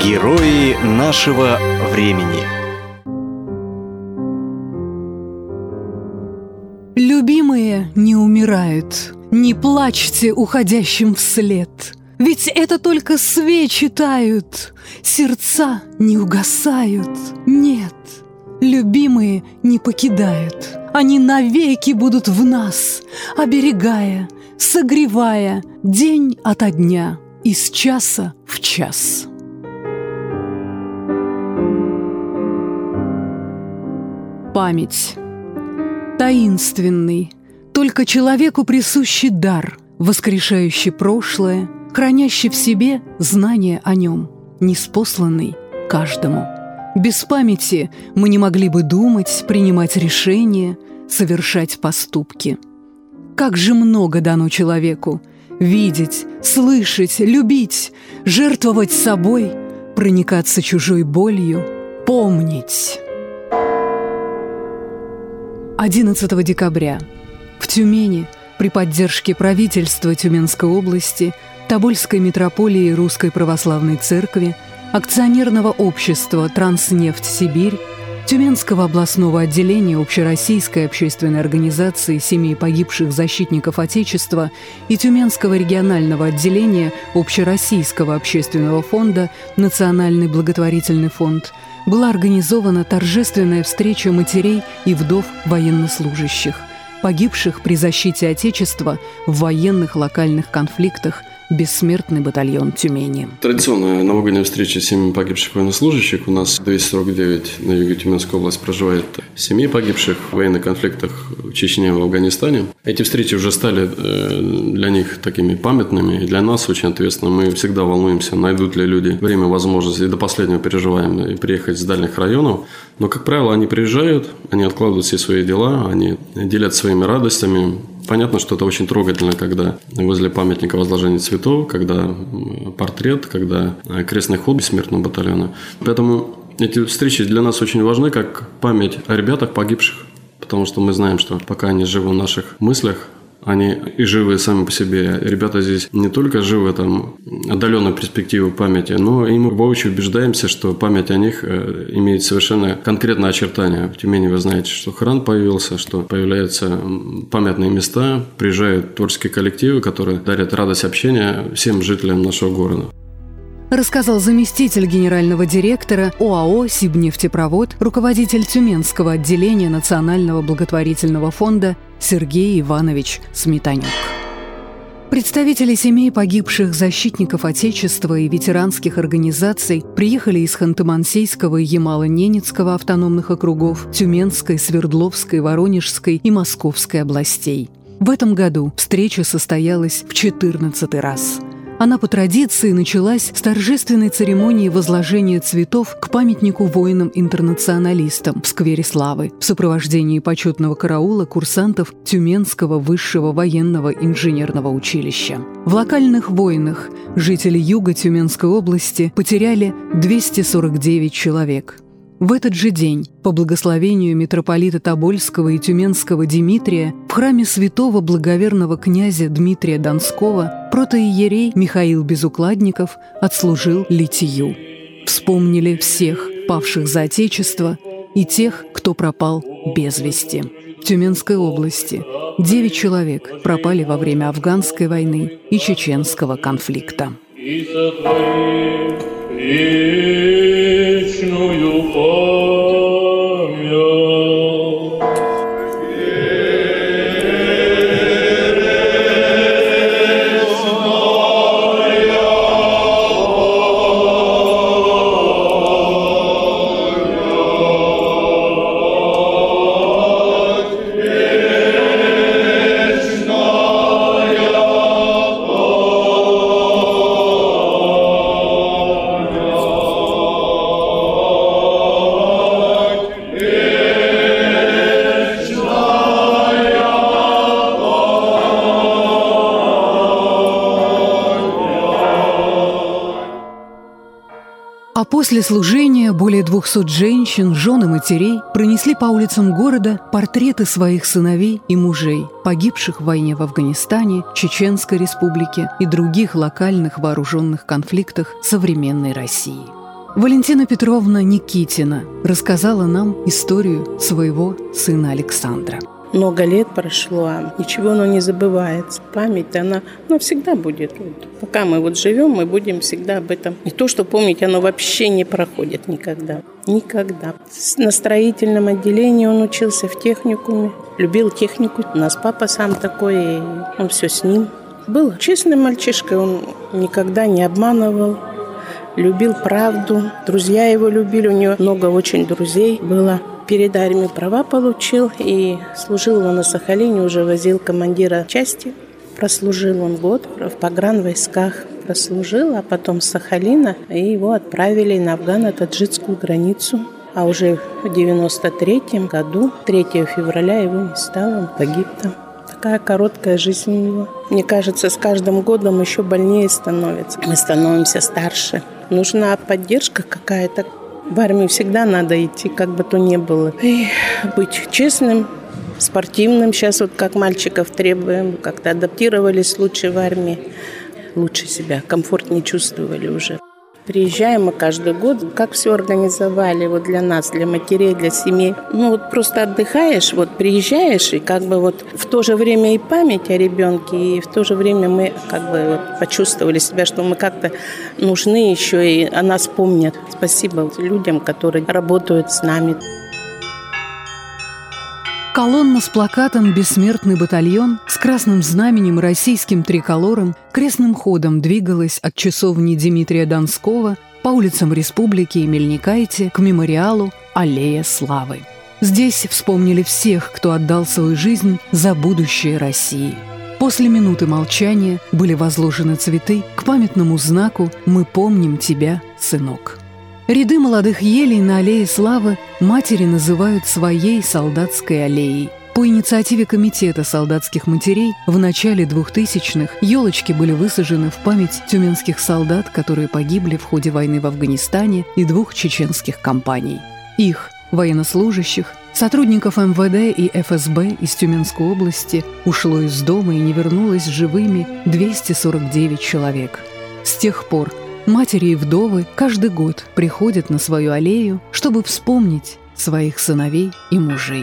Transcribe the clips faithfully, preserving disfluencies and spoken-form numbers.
Герои нашего времени. Любимые не умирают, не плачьте уходящим вслед, ведь это только свечи тают, сердца не угасают. Нет, любимые не покидают, они навеки будут в нас, оберегая, согревая день ото дня, из часа в час. Память. Таинственный, только человеку присущий дар, воскрешающий прошлое, хранящий в себе знание о нем, ниспосланный каждому. Без памяти мы не могли бы думать, принимать решения, совершать поступки. Как же много дано человеку видеть, слышать, любить, жертвовать собой, проникаться чужой болью, помнить. одиннадцатого декабря в Тюмени при поддержке правительства Тюменской области, Тобольской митрополии Русской Православной Церкви, акционерного общества «Транснефть Сибирь», Тюменского областного отделения Общероссийской общественной организации семей погибших защитников Отечества и Тюменского регионального отделения Общероссийского общественного фонда «Национальный благотворительный фонд» была организована торжественная встреча матерей и вдов военнослужащих, погибших при защите Отечества в военных локальных конфликтах «Бессмертный батальон Тюмени». Традиционная новогодняя встреча семьи погибших военнослужащих. У нас двести сорок девять на юге Тюменской области проживает семьи погибших в военных конфликтах в Чечне и в Афганистане. Эти встречи уже стали для них такими памятными, и для нас очень ответственно. Мы всегда волнуемся, найдут ли люди время, возможность, и до последнего переживаем и приехать с дальних районов. Но, как правило, они приезжают, они откладывают все свои дела, они делятся своими радостями. Понятно, что это очень трогательно, когда возле памятника возложения цветов, когда портрет, когда крестный ход бессмертного батальона. Поэтому эти встречи для нас очень важны, как память о ребятах погибших, потому что мы знаем, что пока они живы в наших мыслях, они и живы сами по себе. Ребята здесь не только живы там отдаленной перспективы памяти, но и мы воочию убеждаемся, что память о них имеет совершенно конкретное очертание. В Тюмени вы знаете, что храм появился, что появляются памятные места, приезжают творческие коллективы, которые дарят радость общения всем жителям нашего города. Рассказал заместитель генерального директора ОАО «Сибнефтепровод», руководитель Тюменского отделения Национального благотворительного фонда Сергей Иванович Сметанюк. Представители семей погибших защитников Отечества и ветеранских организаций приехали из Ханты-Мансийского и Ямало-Ненецкого автономных округов, Тюменской, Свердловской, Воронежской и Московской областей. В этом году встреча состоялась в четырнадцатый раз. Она по традиции началась с торжественной церемонии возложения цветов к памятнику воинам-интернационалистам в Сквере Славы в сопровождении почетного караула курсантов Тюменского высшего военного инженерного училища. В локальных войнах жители юга Тюменской области потеряли двести сорок девять человек. В этот же день, по благословению митрополита Тобольского и Тюменского Димитрия, в храме святого благоверного князя Дмитрия Донского протоиерей Михаил Безукладников отслужил литию. Вспомнили всех павших за Отечество и тех, кто пропал без вести. В Тюменской области девять человек пропали во время афганской войны и чеченского конфликта. Вечную память. А после служения более двухсот женщин, жен и матерей пронесли по улицам города портреты своих сыновей и мужей, погибших в войне в Афганистане, Чеченской Республике и других локальных вооруженных конфликтах современной России. Валентина Петровна Никитина рассказала нам историю своего сына Александра. Много лет прошло, а ничего оно не забывается. Память, она, она всегда будет. Вот, пока мы вот живем, мы будем всегда об этом. И то, что помнить, оно вообще не проходит никогда. Никогда. На строительном отделении он учился в техникуме. Любил технику. У нас папа сам такой, и он все с ним. Был честным мальчишкой, он никогда не обманывал. Любил правду. Друзья его любили. У него много очень друзей было. Перед армией права получил и служил он на Сахалине, уже возил командира части. Прослужил он год в погранвойсках. Прослужил, а потом с Сахалина и его отправили на афгано-таджикскую границу. А уже в девяносто третьем году, третьего февраля, его не стало, он погиб там. Такая короткая жизнь у него. Мне кажется, с каждым годом еще больнее становится. Мы становимся старше. Нужна поддержка какая-то. В армию всегда надо идти, как бы то ни было. И быть честным, спортивным. Сейчас вот как мальчиков требуем, как-то адаптировались лучше в армии. Лучше себя, комфортнее чувствовали уже. Приезжаем мы каждый год, как все организовали вот для нас, для матерей, для семей. Ну вот просто отдыхаешь, вот приезжаешь, и как бы вот в то же время и память о ребенке, и в то же время мы как бы вот почувствовали себя, что мы как-то нужны еще, и о нас помнят. Спасибо людям, которые работают с нами. Колонна с плакатом «Бессмертный батальон» с красным знаменем и российским триколором крестным ходом двигалась от часовни Дмитрия Донского по улицам Республики и Мельникайте к мемориалу «Аллея славы». Здесь вспомнили всех, кто отдал свою жизнь за будущее России. После минуты молчания были возложены цветы к памятному знаку «Мы помним тебя, сынок». Ряды молодых елей на аллее славы матери называют своей солдатской аллеей. По инициативе Комитета солдатских матерей в начале двухтысячных елочки были высажены в память тюменских солдат, которые погибли в ходе войны в Афганистане и двух чеченских кампаний. Их, военнослужащих, сотрудников эм вэ дэ и эф эс бэ из Тюменской области ушло из дома и не вернулось живыми двести сорок девять человек. С тех пор матери и вдовы каждый год приходят на свою аллею, чтобы вспомнить своих сыновей и мужей.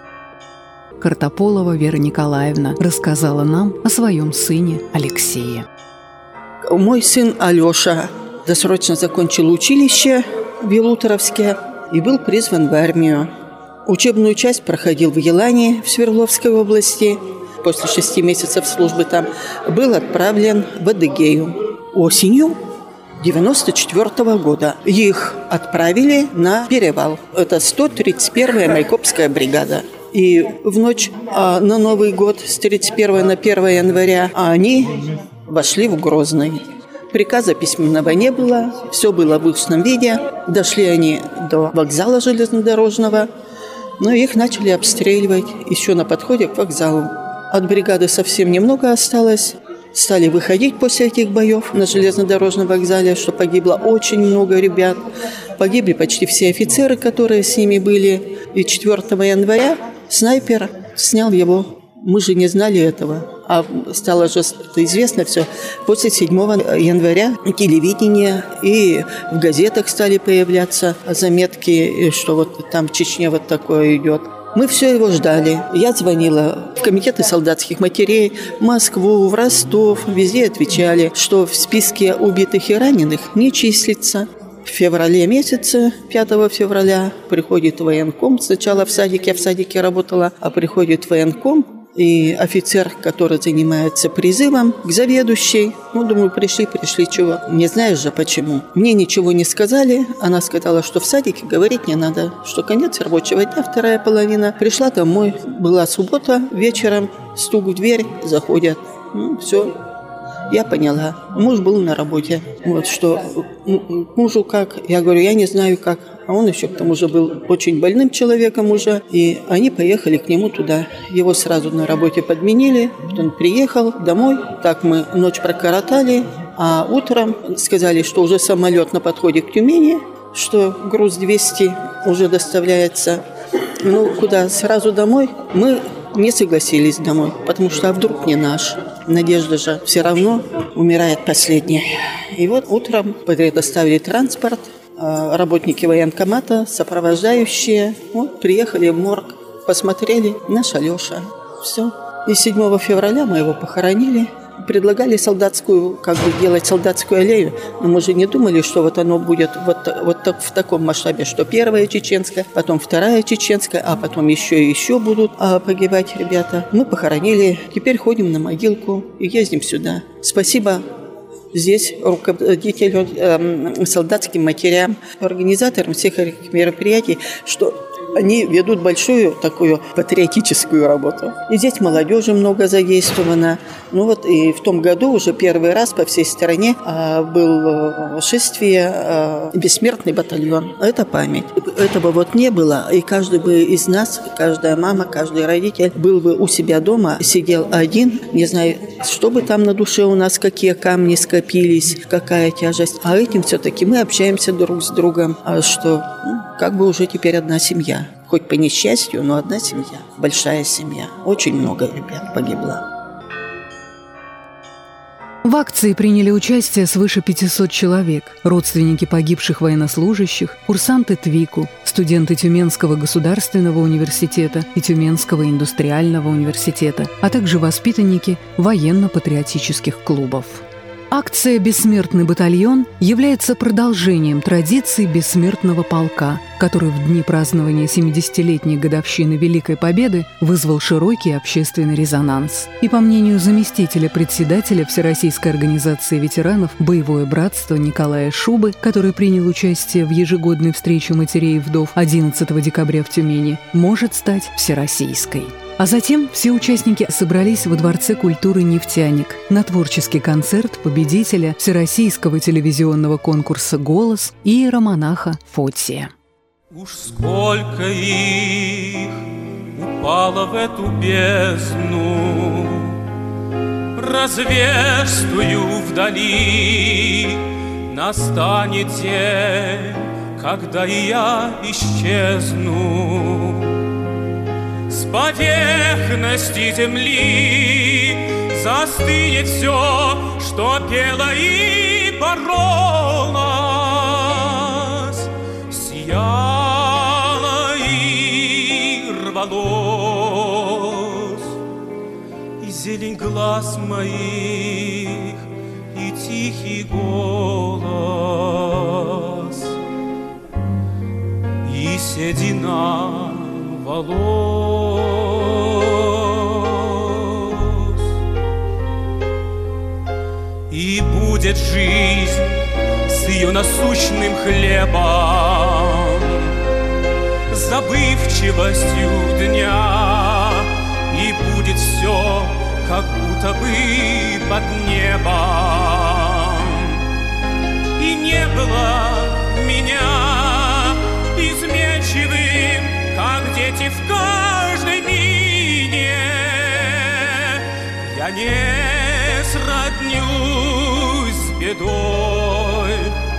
Картополова Вера Николаевна рассказала нам о своем сыне Алексее. Мой сын Алеша досрочно закончил училище в Елуторовске и был призван в армию. Учебную часть проходил в Елане в Свердловской области. После шести месяцев службы там был отправлен в Адыгею. Осенью девяносто четвёртого года их отправили на перевал. Это сто тридцать первая Майкопская бригада. И в ночь а, на Новый год с тридцать первого на первое января они вошли в Грозный. Приказа письменного не было, все было в устном виде. Дошли они до вокзала железнодорожного, но их начали обстреливать еще на подходе к вокзалу. От бригады совсем немного осталось. Стали выходить после этих боев на железнодорожном вокзале, что погибло очень много ребят. Погибли почти все офицеры, которые с ними были. И четвёртого января снайпер снял его. Мы же не знали этого. А стало же это известно все после седьмого января. Телевидение и в газетах стали появляться заметки, что вот там в Чечне вот такое идет. Мы все его ждали. Я звонила в комитеты солдатских матерей, в Москву, в Ростов. Везде отвечали, что в списке убитых и раненых не числится. В феврале месяце, пятого февраля, приходит военком. Сначала в садике, я в садике работала, а приходит военком. И офицер, который занимается призывом, к заведующей. Ну, думаю, пришли, пришли, чего. Не знаешь же, почему. Мне ничего не сказали. Она сказала, что в садике говорить не надо, что конец рабочего дня, вторая половина. Пришла домой, была суббота, вечером, стук в дверь, заходят. Ну, все. Я поняла. Муж был на работе. Вот что мужу как? Я говорю, я не знаю как. А он еще к тому же был очень больным человеком уже. И они поехали к нему туда. Его сразу на работе подменили. Он приехал домой. Так мы ночь прокоротали. А утром сказали, что уже самолет на подходе к Тюмени, что груз двести уже доставляется. Ну, куда? Сразу домой? Мы не согласились домой, потому что а вдруг не наш. Надежда же все равно умирает последняя. И вот утром предоставили транспорт, работники военкомата, сопровождающие. Вот, приехали в морг, посмотрели, наш Алеша. Все. И седьмого февраля мы его похоронили. Предлагали солдатскую, как бы делать солдатскую аллею, но мы же не думали, что вот оно будет вот, вот в таком масштабе, что первая чеченская, потом вторая чеченская, а потом еще и еще будут а, погибать ребята. Мы похоронили, теперь ходим на могилку и ездим сюда. Спасибо здесь руководителю, э, солдатским матерям, организаторам всех этих мероприятий, что они ведут большую такую патриотическую работу. И здесь молодежи много задействовано. Ну вот и в том году уже первый раз по всей стране а, был шествие а, «Бессмертный батальон». Это память. Этого вот не было. И каждый бы из нас, каждая мама, каждый родитель был бы у себя дома, сидел один, не знаю, что бы там на душе у нас, какие камни скопились, какая тяжесть. А этим все-таки мы общаемся друг с другом, что ну, как бы уже теперь одна семья. Хоть по несчастью, но одна семья. Большая семья. Очень много ребят погибло. В акции приняли участие свыше пятисот человек. Родственники погибших военнослужащих, курсанты ТВИКу, студенты Тюменского государственного университета и Тюменского индустриального университета, а также воспитанники военно-патриотических клубов. Акция «Бессмертный батальон» является продолжением традиций бессмертного полка, который в дни празднования семидесятилетней годовщины Великой Победы вызвал широкий общественный резонанс. И по мнению заместителя председателя Всероссийской организации ветеранов «Боевое братство» Николая Шубы, который принял участие в ежегодной встрече матерей и вдов одиннадцатого декабря в Тюмени, может стать всероссийской. А затем все участники собрались во Дворце культуры «Нефтяник» на творческий концерт победителя Всероссийского телевизионного конкурса «Голос» иеромонаха Фотия. Уж сколько их упало в эту бездну, развештую вдали, настанет день, когда и я исчезну. С поверхности земли застынет все, что пело и боролось, сияло и рвалось. И зелень глаз моих, и тихий голос, и седина волос. И будет жизнь с ее насущным хлебом, забывчивостью дня, и будет все, как будто бы под небом. И не было меня изменчивым, как дети в каждой мине. Я не сроднюсь с бедой,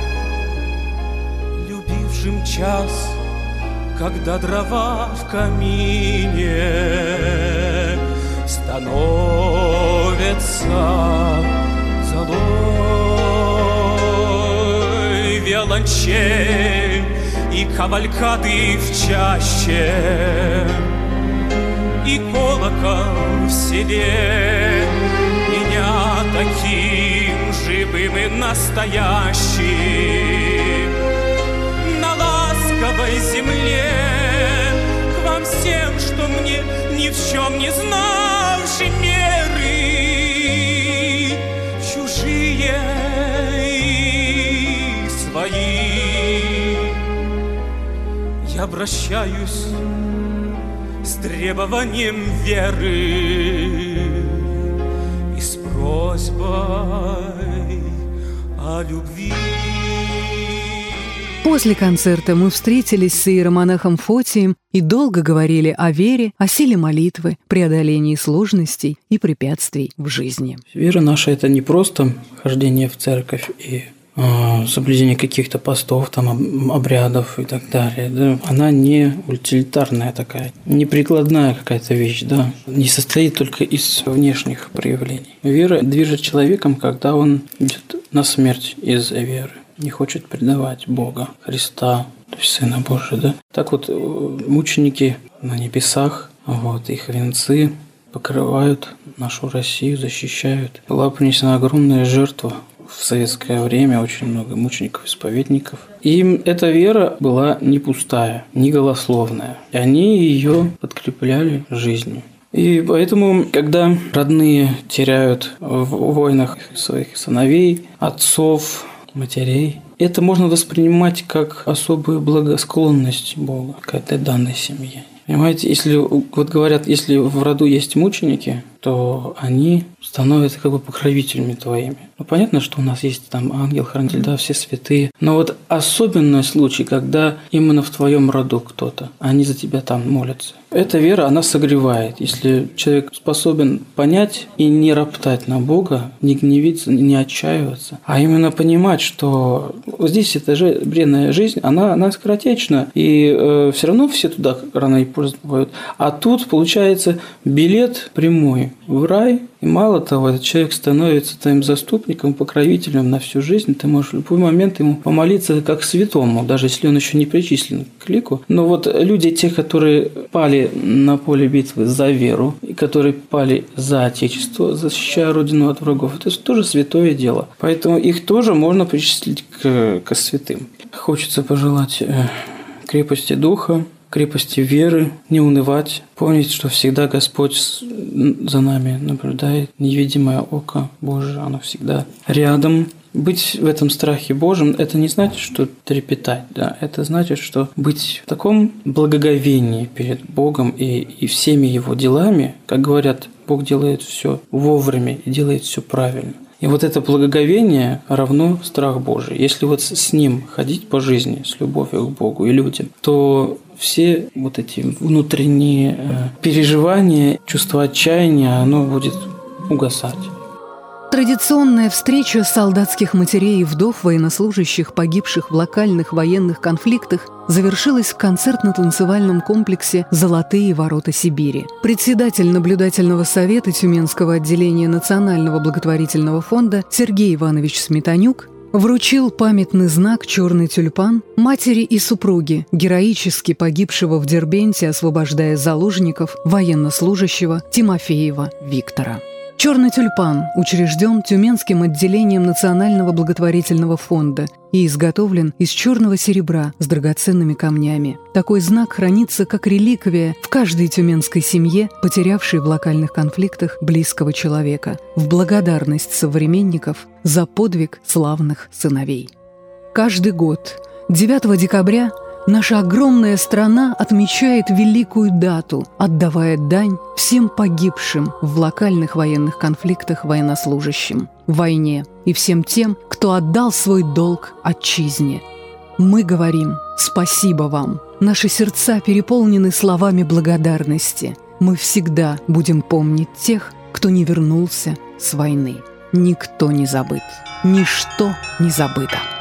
любившим час, когда дрова в камине становятся золой. Виолончель и кавалькады в чаще, и колокол в селе меня таким живым и настоящим. На ласковой земле к вам всем, что мне ни в чем не знавши меры, чужие и свои, я обращаюсь с требованием веры и с просьбой о любви. После концерта мы встретились с иеромонахом Фотием и долго говорили о вере, о силе молитвы, преодолении сложностей и препятствий в жизни. Вера наша – это не просто хождение в церковь и э, соблюдение каких-то постов, там, обрядов и так далее. Да? Она не утилитарная такая, не прикладная какая-то вещь, да? Не состоит только из внешних проявлений. Вера движет человеком, когда он идет на смерть из-за веры. не хочет предавать Бога, Христа, то есть Сына Божия, да. Так вот, мученики на небесах, вот, их венцы покрывают нашу Россию, защищают. Была принесена огромная жертва в советское время, очень много мучеников-исповедников. И эта вера была не пустая, не голословная. И они ее подкрепляли жизнью. И поэтому, когда родные теряют в войнах своих сыновей, отцов, матерей, это можно воспринимать как особую благосклонность Бога к этой данной семье. Понимаете, если вот говорят, если в роду есть мученики, то они становятся как бы покровителями твоими. Ну, понятно, что у нас есть там ангел-хранитель, да, все святые. Но вот особенный случай, когда именно в твоем роду кто-то, они за тебя там молятся. Эта вера, она согревает. Если человек способен понять и не роптать на Бога, не гневиться, не отчаиваться, а именно понимать, что вот здесь эта же бренная жизнь, она, она скоротечна, и э, все равно все туда рано и поздно бывают. А тут получается билет прямой в рай, и мало того, этот человек становится твоим заступником, покровителем на всю жизнь. Ты можешь в любой момент ему помолиться как святому, даже если он еще не причислен к лику. Но вот люди, те, которые пали на поле битвы за веру, и которые пали за Отечество, защищая Родину от врагов, это тоже святое дело. Поэтому их тоже можно причислить к, к святым. Хочется пожелать крепости духа, крепости веры, не унывать, помнить, что всегда Господь за нами наблюдает, невидимое око Божие, оно всегда рядом. Быть в этом страхе Божьем – это не значит, что трепетать, да, это значит, что быть в таком благоговении перед Богом и, и всеми Его делами, как говорят, Бог делает все вовремя и делает все правильно. И вот это благоговение равно страх Божий. Если вот с Ним ходить по жизни, с любовью к Богу и людям, то все вот эти внутренние переживания, чувство отчаяния, оно будет угасать. Традиционная встреча солдатских матерей и вдов военнослужащих, погибших в локальных военных конфликтах, завершилась в концертно-танцевальном комплексе «Золотые ворота Сибири». Председатель наблюдательного совета Тюменского отделения Национального благотворительного фонда Сергей Иванович Сметанюк вручил памятный знак «Черный тюльпан» матери и супруге героически погибшего в Дербенте, освобождая заложников, военнослужащего Тимофеева Виктора. «Черный тюльпан» учрежден Тюменским отделением Национального благотворительного фонда и изготовлен из черного серебра с драгоценными камнями. Такой знак хранится как реликвия в каждой тюменской семье, потерявшей в локальных конфликтах близкого человека, в благодарность современников за подвиг славных сыновей. Каждый год, девятого декабря, наша огромная страна отмечает великую дату, отдавая дань всем погибшим в локальных военных конфликтах военнослужащим, войне и всем тем, кто отдал свой долг отчизне. Мы говорим «Спасибо вам». Наши сердца переполнены словами благодарности. Мы всегда будем помнить тех, кто не вернулся с войны. Никто не забыт, ничто не забыто.